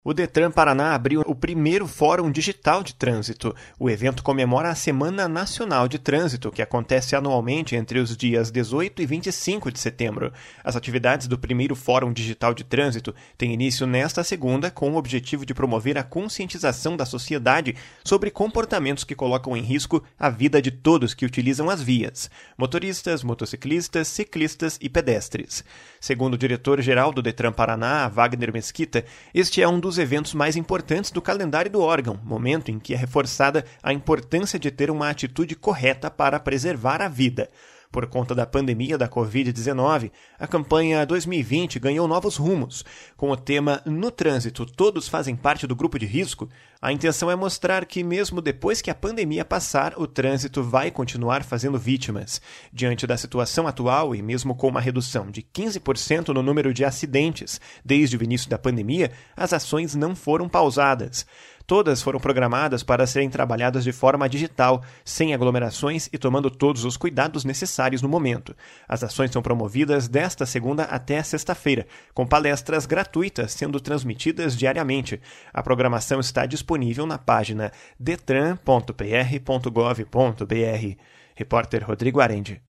O Detran Paraná abriu o primeiro Fórum Digital de Trânsito. O evento comemora a Semana Nacional de Trânsito, que acontece anualmente entre os dias 18 e 25 de setembro. As atividades do primeiro Fórum Digital de Trânsito têm início nesta segunda, com o objetivo de promover a conscientização da sociedade sobre comportamentos que colocam em risco a vida de todos que utilizam as vias: motoristas, motociclistas, ciclistas e pedestres. Segundo o diretor-geral do Detran Paraná, Wagner Mesquita, este é um dos eventos mais importantes do calendário do órgão, momento em que é reforçada a importância de ter uma atitude correta para preservar a vida. Por conta da pandemia da Covid-19, a campanha 2020 ganhou novos rumos. Com o tema "No Trânsito, todos fazem parte do grupo de risco", a intenção é mostrar que, mesmo depois que a pandemia passar, o trânsito vai continuar fazendo vítimas. Diante da situação atual e mesmo com uma redução de 15% no número de acidentes desde o início da pandemia, as ações não foram pausadas. Todas foram programadas para serem trabalhadas de forma digital, sem aglomerações e tomando todos os cuidados necessários no momento. As ações são promovidas desta segunda até sexta-feira, com palestras gratuitas sendo transmitidas diariamente. A programação está disponível na página detran.pr.gov.br. Repórter Rodrigo Arendi.